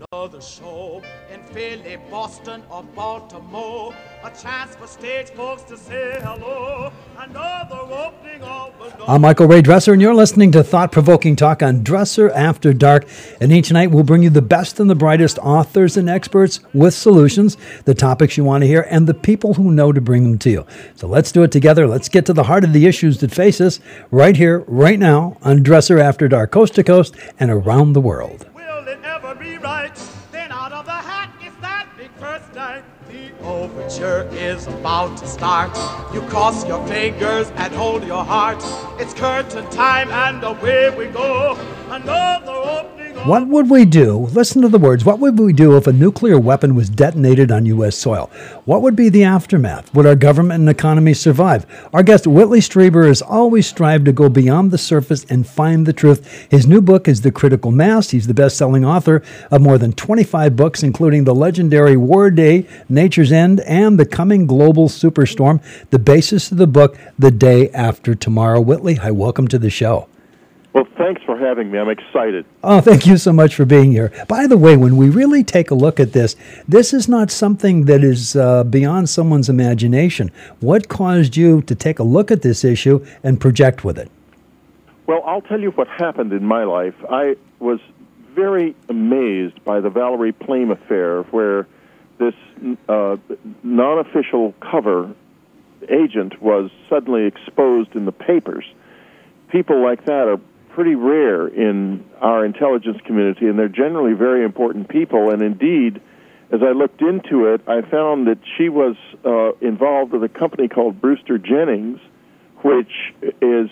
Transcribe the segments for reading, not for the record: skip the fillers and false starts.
Another show in Philly, Boston, or Baltimore. A chance for stage folks to say hello. Another opening of a I'm Michael Ray Dresser, and you're listening to Thought-Provoking Talk on Dresser After Dark. And each night we'll bring you the best and the brightest authors and experts with solutions, the topics you want to hear, and the people who know to bring them to you. So let's do it together. Let's get to the heart of the issues that face us right here, right now, on Dresser After Dark, coast to coast and around the world. Will it ever be right? Then out of the hat is that big first night. The overture is about to start. You cross your fingers and hold your heart. It's curtain time and away we go. Another opening. What would we do? Listen to the words. What would we do if a nuclear weapon was detonated on U.S. soil? What would be the aftermath? Would our government and economy survive? Our guest, Whitley Strieber, has always strived to go beyond the surface and find the truth. His new book is The Critical Mass. He's the best-selling author of more than 25 books, including the legendary War Day, Nature's End, and The Coming Global Superstorm. The basis of the book, The Day After Tomorrow. Whitley, hi, welcome to the show. Well, thanks for having me. I'm excited. Oh, thank you so much for being here. By the way, when we really take a look at this is not something that is beyond someone's imagination. What caused you to take a look at this issue and project with it? Well, I'll tell you what happened in my life. I was very amazed by the Valerie Plame affair, where this non-official cover agent was suddenly exposed in the papers. People like that are pretty rare in our intelligence community, and they're generally very important people. And indeed, as I looked into it, I found that she was involved with a company called Brewster Jennings, which is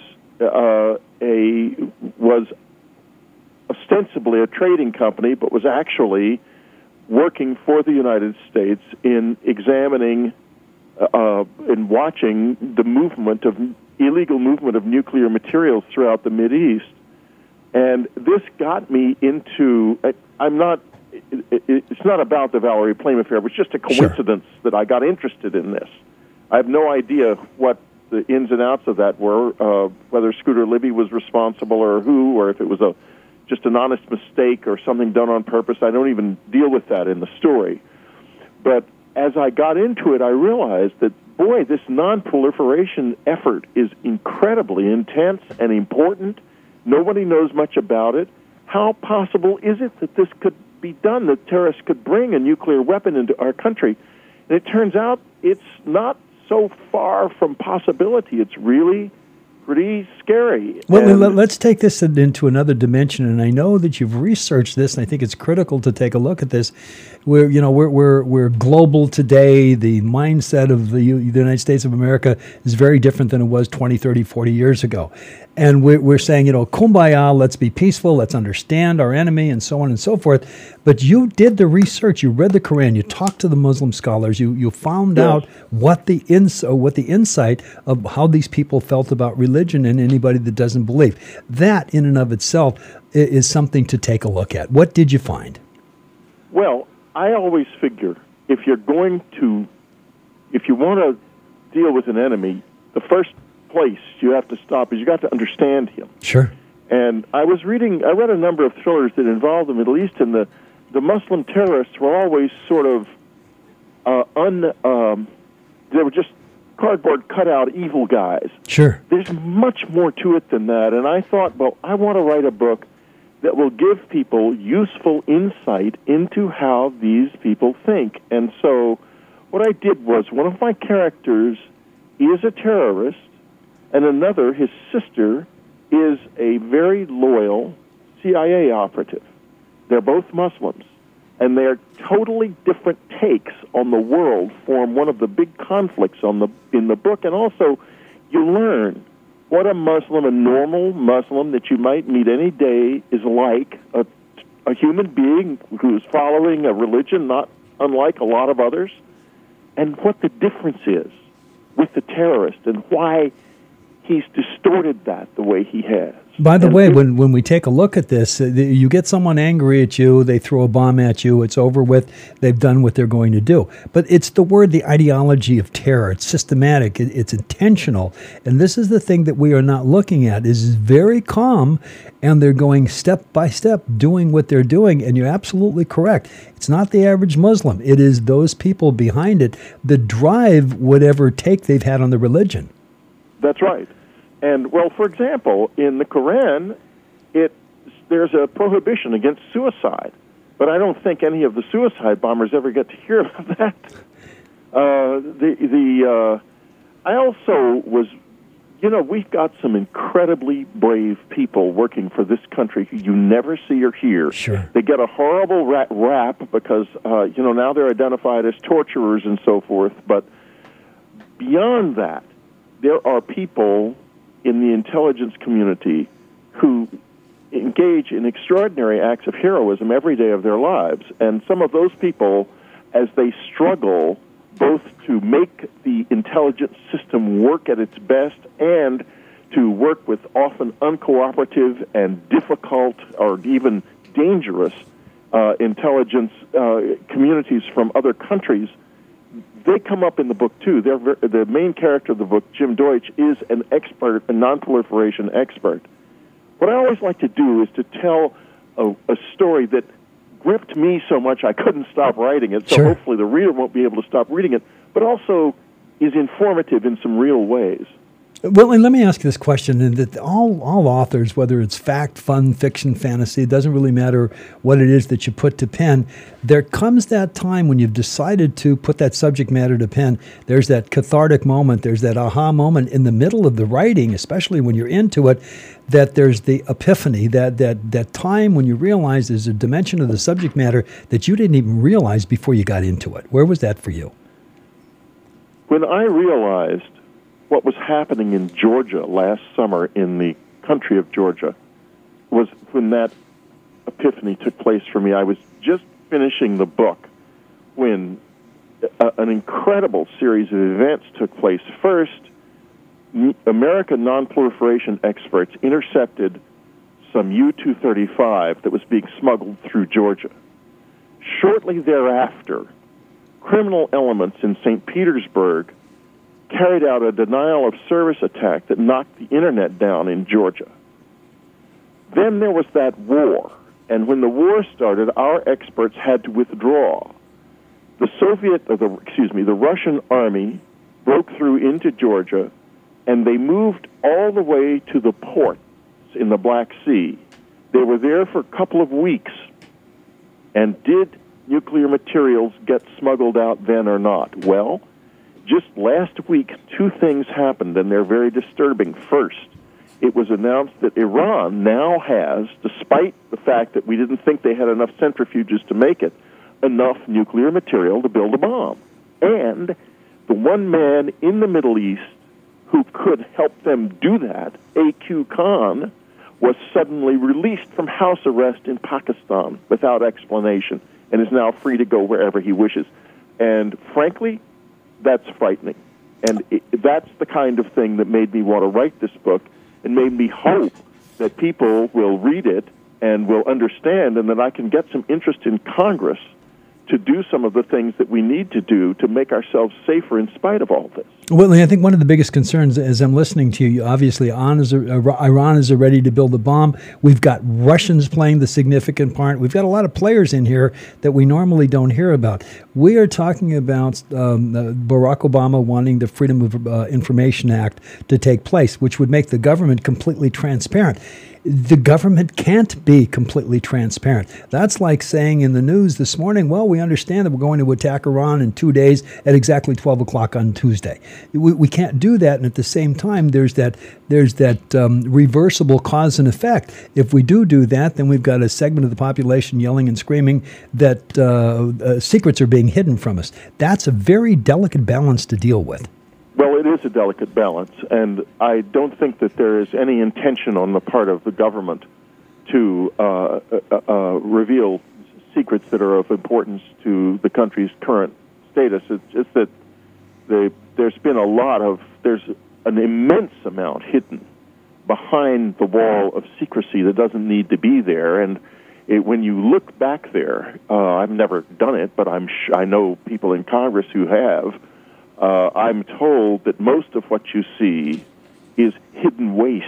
was ostensibly a trading company, but was actually working for the United States in examining and watching the illegal movement of nuclear materials throughout the Mideast. And this got me into, it's not about the Valerie Plame affair, it was just a coincidence that I got interested in this. I have no idea what the ins and outs of that were, whether Scooter Libby was responsible or who, or if it was just an honest mistake or something done on purpose. I don't even deal with that in the story. But as I got into it, I realized that, boy, this non-proliferation effort is incredibly intense and important. Nobody knows much about it. How possible is it that this could be done, that terrorists could bring a nuclear weapon into our country? And it turns out it's not so far from possibility. It's really pretty scary. Well, let's take this into another dimension, and I know that you've researched this, and I think it's critical to take a look at this. We're global today. The mindset of the United States of America is very different than it was 20, 30, 40 years ago. And we're saying, kumbaya, let's be peaceful, let's understand our enemy, and so on and so forth. But you did the research, you read the Quran, you talked to the Muslim scholars, you found out what the insight of how these people felt about religion and anybody that doesn't believe. That, in and of itself, is something to take a look at. What did you find? Well, I always figure if you want to deal with an enemy, the first place you have to stop is you got to understand him. Sure. And I read a number of thrillers that involve the Middle East, and the Muslim terrorists were always sort of they were just cardboard cutout evil guys. Sure. There's much more to it than that, and I thought, well, I want to write a book that will give people useful insight into how these people think. And so what I did was, one of my characters is a terrorist, and another, his sister, is a very loyal CIA operative. They're both Muslims, and their totally different takes on the world form one of the big conflicts in the book. And also, you learn what a normal Muslim that you might meet any day is like, a human being who is following a religion not unlike a lot of others, and what the difference is with the terrorist and why he's distorted that the way he has. By the way, when we take a look at this, you get someone angry at you, they throw a bomb at you, it's over with, they've done what they're going to do. But it's the ideology of terror. It's systematic, it's intentional. And this is the thing that we are not looking at, is very calm, and they're going step by step, doing what they're doing. And you're absolutely correct. It's not the average Muslim. It is those people behind it that drive whatever take they've had on the religion. That's right. And, well, for example, in the Quran, there's a prohibition against suicide. But I don't think any of the suicide bombers ever get to hear about that. I also was, we've got some incredibly brave people working for this country who you never see or hear. Sure. They get a horrible rap because, now they're identified as torturers and so forth. But beyond that, there are people in the intelligence community who engage in extraordinary acts of heroism every day of their lives. And some of those people, as they struggle both to make the intelligence system work at its best and to work with often uncooperative and difficult or even dangerous intelligence communities from other countries, they come up in the book, too. The main character of the book, Jim Deutsch, is an expert, a non-proliferation expert. What I always like to do is to tell a story that gripped me so much I couldn't stop writing it, so Sure. hopefully the reader won't be able to stop reading it, but also is informative in some real ways. Well, and let me ask you this question, and that all authors, whether it's fact, fun, fiction, fantasy, it doesn't really matter what it is that you put to pen, there comes that time when you've decided to put that subject matter to pen. There's that cathartic moment, there's that aha moment in the middle of the writing, especially when you're into it, that there's the epiphany, that time when you realize there's a dimension of the subject matter that you didn't even realize before you got into it. Where was that for you? When I realized what was happening in Georgia last summer, in the country of Georgia, was when that epiphany took place for me. I was just finishing the book when an incredible series of events took place. First, American non-proliferation experts intercepted some U-235 that was being smuggled through Georgia. Shortly thereafter, criminal elements in St. Petersburg carried out a denial-of-service attack that knocked the Internet down in Georgia. Then there was that war, and when the war started, our experts had to withdraw. The Russian army broke through into Georgia, and they moved all the way to the ports in the Black Sea. They were there for a couple of weeks, and did nuclear materials get smuggled out then or not? Well, just last week, two things happened, and they're very disturbing. First, it was announced that Iran now has, despite the fact that we didn't think they had enough centrifuges to make it, enough nuclear material to build a bomb. And the one man in the Middle East who could help them do that, A.Q. Khan, was suddenly released from house arrest in Pakistan without explanation and is now free to go wherever he wishes. And frankly, that's frightening. And that's the kind of thing that made me want to write this book and made me hope that people will read it and will understand, and that I can get some interest in Congress to do some of the things that we need to do to make ourselves safer in spite of all this. Well, I think one of the biggest concerns, as I'm listening to you, obviously Iran is ready to build a bomb. We've got Russians playing the significant part. We've got a lot of players in here that we normally don't hear about. We are talking about Barack Obama wanting the Freedom of Information Act to take place, which would make the government completely transparent. The government can't be completely transparent. That's like saying in the news this morning, well, we understand that we're going to attack Iran in 2 days at exactly 12 o'clock on Tuesday. We can't do that, and at the same time, there's that reversible cause and effect. If we do that, then we've got a segment of the population yelling and screaming that secrets are being hidden from us. That's a very delicate balance to deal with. Well, it is a delicate balance, and I don't think that there is any intention on the part of the government to reveal secrets that are of importance to the country's current status. It's just that there's an immense amount hidden behind the wall of secrecy that doesn't need to be there. And when you look back there, I've never done it, but I know people in Congress who have. I'm told that most of what you see is hidden waste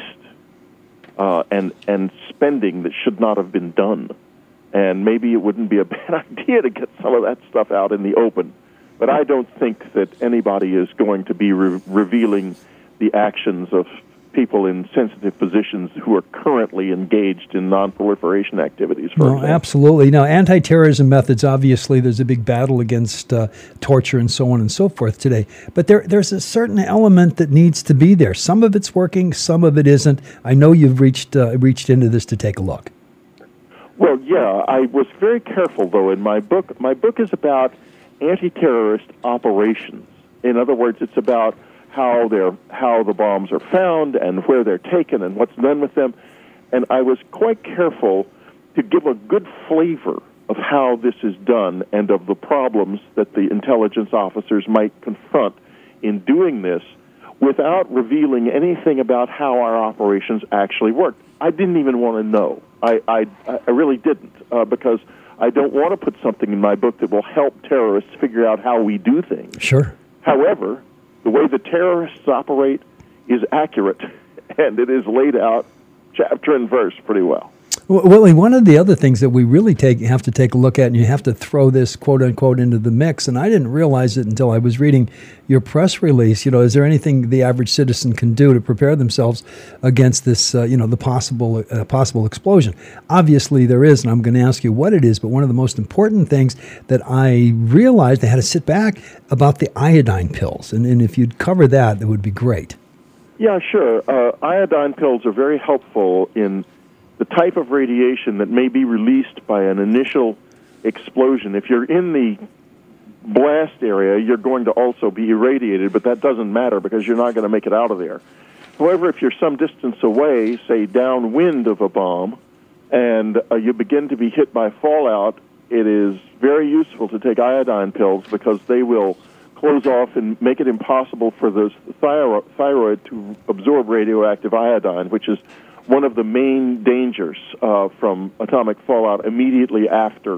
and spending that should not have been done. And maybe it wouldn't be a bad idea to get some of that stuff out in the open. But I don't think that anybody is going to be revealing the actions of people in sensitive positions who are currently engaged in non-proliferation activities. For example. Absolutely. Now, anti-terrorism methods, obviously, there's a big battle against torture and so on and so forth today. But there's a certain element that needs to be there. Some of it's working, some of it isn't. I know you've reached into this to take a look. Well, yeah, I was very careful, though, in my book. My book is about anti-terrorist operations. In other words, it's about how the bombs are found and where they're taken and what's done with them. And I was quite careful to give a good flavor of how this is done and of the problems that the intelligence officers might confront in doing this without revealing anything about how our operations actually work. I didn't even want to know. I really didn't, because I don't want to put something in my book that will help terrorists figure out how we do things. Sure. However, the way the terrorists operate is accurate, and it is laid out chapter and verse pretty well. Well, Willie, one of the other things that we really have to take a look at, and you have to throw this quote-unquote into the mix, and I didn't realize it until I was reading your press release, is there anything the average citizen can do to prepare themselves against this, the possible explosion? Obviously there is, and I'm going to ask you what it is, but one of the most important things that I realized I had to sit back about the iodine pills, and if you'd cover that, that would be great. Yeah, sure. Iodine pills are very helpful in the type of radiation that may be released by an initial explosion. If you're in the blast area, you're going to also be irradiated, but that doesn't matter because you're not going to make it out of there. However, if you're some distance away, say downwind of a bomb, and you begin to be hit by fallout, it is very useful to take iodine pills because they will close off and make it impossible for the thyroid to absorb radioactive iodine, which is one of the main dangers from atomic fallout immediately after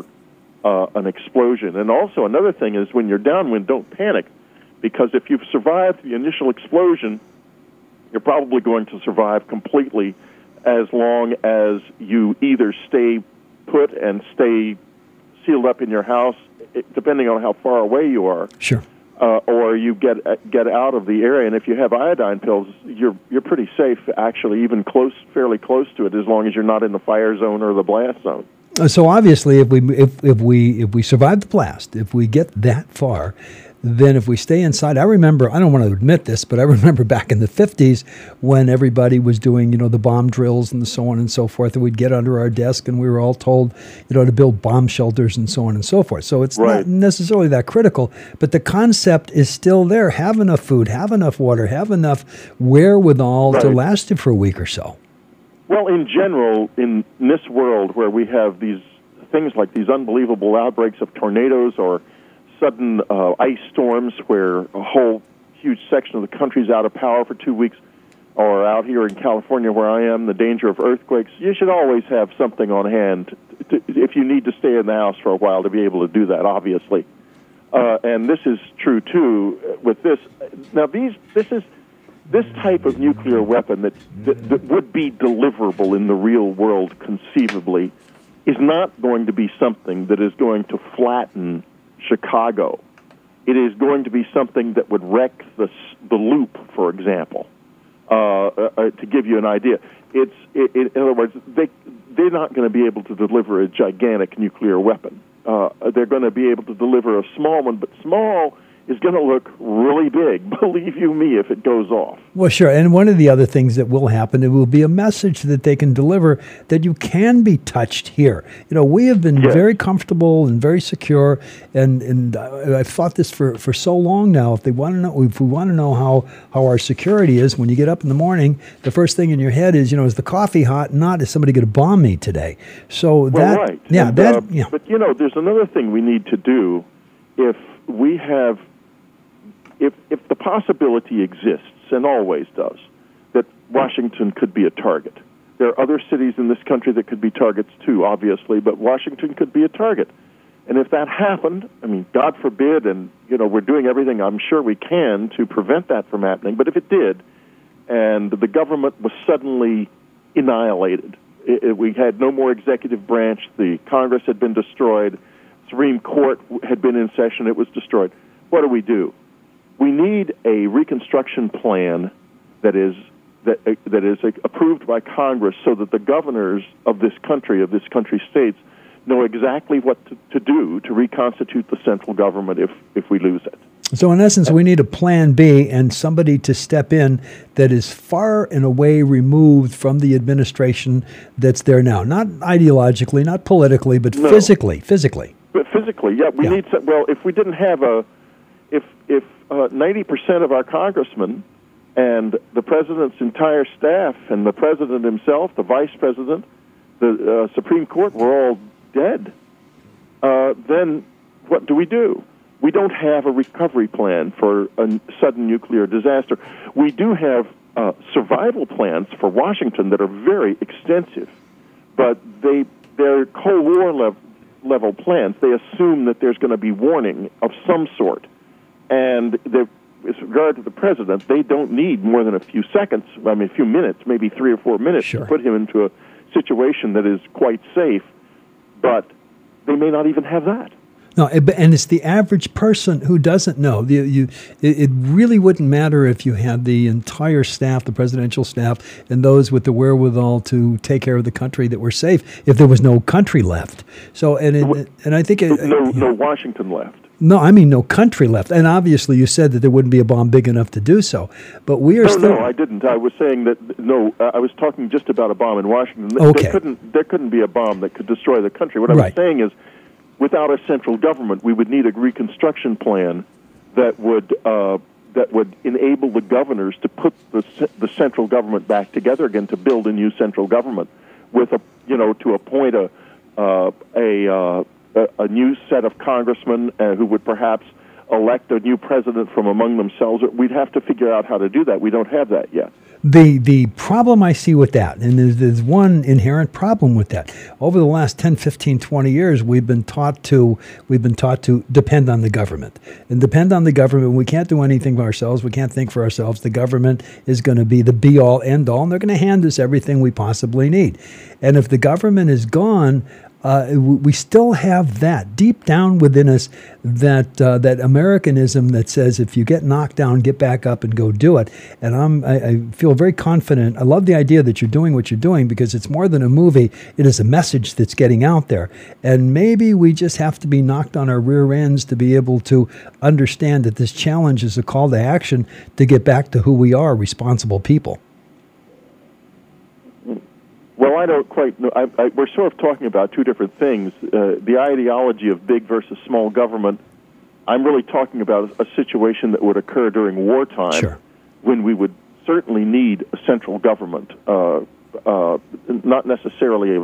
an explosion. And also another thing is when you're downwind, don't panic, because if you've survived the initial explosion, you're probably going to survive completely as long as you either stay put and stay sealed up in your house, depending on how far away you are. Sure. Or you get out of the area, and if you have iodine pills, you're pretty safe. Actually, even fairly close to it, as long as you're not in the fire zone or the blast zone. So obviously, if we survive the blast, if we get that far, then if we stay inside, I remember, I don't want to admit this, but I remember back in the 50s when everybody was doing, the bomb drills and so on and so forth, and we'd get under our desk and we were all told, to build bomb shelters and so on and so forth. So it's not necessarily that critical, but the concept is still there. Have enough food, have enough water, have enough wherewithal to last you for a week or so. Well, in general, in this world where we have these things like these unbelievable outbreaks of tornadoes or sudden ice storms where a whole huge section of the country's out of power for 2 weeks, or out here in California where I am, the danger of earthquakes, you should always have something on hand if you need to stay in the house for a while to be able to do that, obviously. And this is true, too, with this. Now, this type of nuclear weapon that would be deliverable in the real world conceivably is not going to be something that is going to flatten Chicago. It is going to be something that would wreck the loop, for example. To give you an idea, in other words, they're not going to be able to deliver a gigantic nuclear weapon. They're going to be able to deliver a small one, but small is going to look really big, believe you me, if it goes off. Well, sure. And one of the other things that will happen, it will be a message that they can deliver that you can be touched here. We have been very comfortable and very secure, and I've thought this for so long now. If we want to know how our security is, when you get up in the morning, the first thing in your head is, is the coffee hot? Not, is somebody going to bomb me today? So that, right. Yeah, and, that, yeah. But there's another thing we need to do if we have. If the possibility exists and always does, that Washington could be a target. There are other cities in this country that could be targets too, obviously, but Washington could be a target. And if that happened, I mean, God forbid, and we're doing everything I'm sure we can to prevent that from happening, but if it did, and the government was suddenly annihilated, we had no more executive branch, the Congress had been destroyed, Supreme Court had been in session, it was destroyed. What do? We need a reconstruction plan that is approved by Congress so that the governors of this country's states, know exactly what to do to reconstitute the central government if we lose it. So in essence, we need a plan B and somebody to step in that is far and away removed from the administration that's there now. Not ideologically, not politically, but physically. But physically, yeah. We need some, well, if we didn't have if 90% of our congressmen and the president's entire staff and the president himself, the vice president, the Supreme Court were all dead, then what do? We don't have a recovery plan for a sudden nuclear disaster. We do have survival plans for Washington that are very extensive, but they're Cold War level plans. They assume that there's going to be warning of some sort. And with regard to the president, they don't need more than a few minutes, maybe 3 or 4 minutes to put him into a situation that is quite safe. But they may not even have that. No, and it's the average person who doesn't know. It really wouldn't matter if you had the entire staff, the presidential staff, and those with the wherewithal to take care of the country that were safe if there was no country left. So, and I think no Washington left. No, I mean no country left. And obviously you said that there wouldn't be a bomb big enough to do so. But we are still... No, I didn't. I was saying that, I was talking just about a bomb in Washington. Okay. There couldn't be a bomb that could destroy the country. What I was saying is, without a central government, we would need a reconstruction plan that would enable the governors to put the central government back together again, to build a new central government with to appoint a new set of congressmen who would perhaps elect a new president from among themselves. We'd have to figure out how to do that. We don't have that yet. The problem I see with that, and there's one inherent problem with that. Over the last 10, 15, 20 years, we've been taught to depend on the government. And depend on the government. We can't do anything for ourselves. We can't think for ourselves. The government is going to be the be-all, end-all, and they're going to hand us everything we possibly need. And if the government is gone, we still have that deep down within us, that Americanism that says if you get knocked down, get back up and go do it. And I feel very confident. I love the idea that you're doing what you're doing, because it's more than a movie. It is a message that's getting out there. And maybe we just have to be knocked on our rear ends to be able to understand that this challenge is a call to action to get back to who we are, responsible people. Well, I don't quite know. We're sort of talking about two different things. The ideology of big versus small government, I'm really talking about a situation that would occur during wartime, when we would certainly need a central government, not necessarily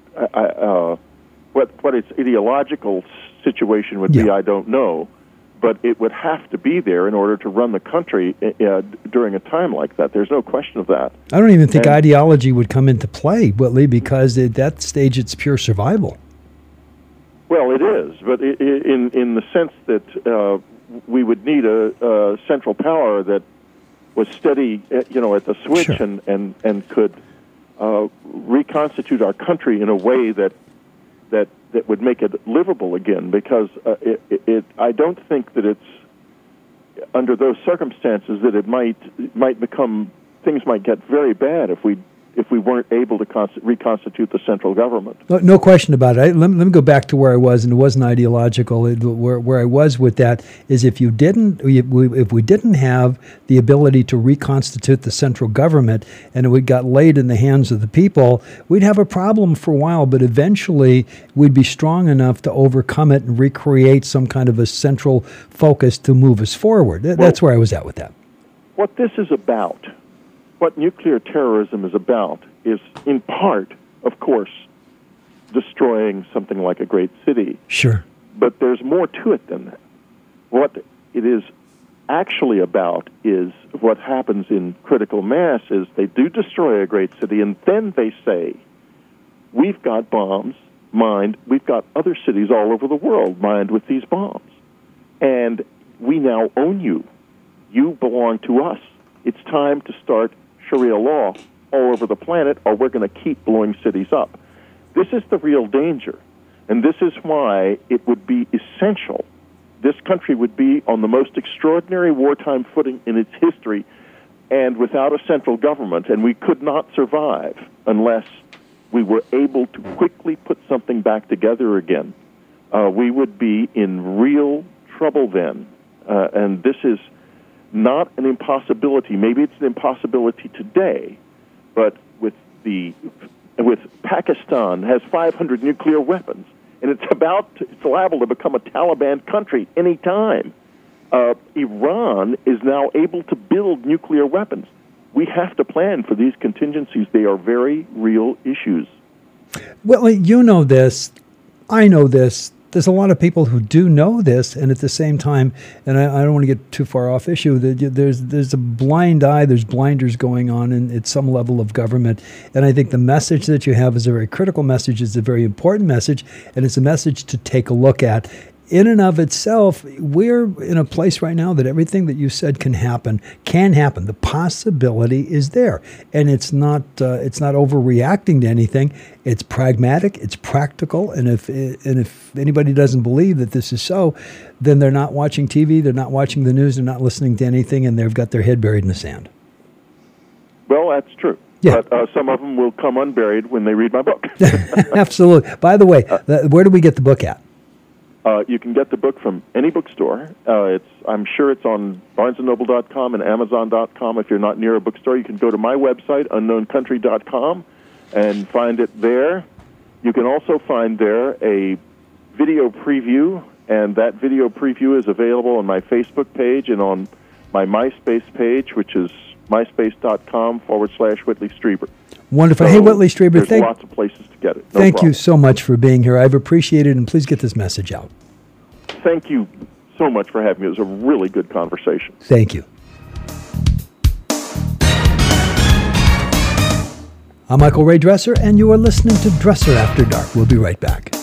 what its ideological situation would be, I don't know. But it would have to be there in order to run the country during a time like that. There's no question of that. I don't even think ideology would come into play, Whitley, because at that stage it's pure survival. Well, it is, but in the sense that we would need a central power that was steady, at the switch, and could reconstitute our country in a way that would make it livable again, because I don't think that it's under those circumstances that it might become, things might get very bad if we weren't able to reconstitute the central government. No question about it. Let me go back to where I was, and it wasn't ideological. Where I was with that is if we didn't have the ability to reconstitute the central government, and it got laid in the hands of the people, we'd have a problem for a while, but eventually we'd be strong enough to overcome it and recreate some kind of a central focus to move us forward. That's where I was at with that. What this is about, what nuclear terrorism is about, is in part, of course, destroying something like a great city. Sure. But there's more to it than that. What it is actually about is what happens in critical mass is they do destroy a great city, and then they say, we've got bombs mined, we've got other cities all over the world mined with these bombs, and we now own you. You belong to us. It's time to start Sharia law all over the planet, or we're going to keep blowing cities up. This is the real danger, and this is why it would be essential. This country would be on the most extraordinary wartime footing in its history, and without a central government, and we could not survive unless we were able to quickly put something back together again. We would be in real trouble then, and this is not an impossibility. Maybe it's an impossibility today, but with Pakistan has 500 nuclear weapons, and it's liable to become a Taliban country any time. Iran is now able to build nuclear weapons. We have to plan for these contingencies. They are very real issues. Well, you know this. I know this. There's a lot of people who do know this, and at the same time, and I don't want to get too far off issue, there's a blind eye, there's blinders going on at some level of government, and I think the message that you have is a very critical message, it's a very important message, and it's a message to take a look at. In and of itself, we're in a place right now that everything that you said can happen. The possibility is there, and it's not overreacting to anything. It's pragmatic, it's practical, and if anybody doesn't believe that this is so, then they're not watching TV, they're not watching the news, they're not listening to anything, and they've got their head buried in the sand. Well, that's true. Yeah. But some of them will come unburied when they read my book. Absolutely. By the way, where do we get the book at? You can get the book from any bookstore. I'm sure it's on BarnesandNoble.com and Amazon.com. If you're not near a bookstore, you can go to my website, unknowncountry.com, and find it there. You can also find there a video preview, and that video preview is available on my Facebook page and on my MySpace page, which is myspace.com/Whitley Strieber. Wonderful. So hey, Whitley Strieber, there's lots of places to get it. Thank you so much for being here. I've appreciated it, and please get this message out. Thank you so much for having me. It was a really good conversation. Thank you. I'm Michael Ray Dresser, and you are listening to Dresser After Dark. We'll be right back.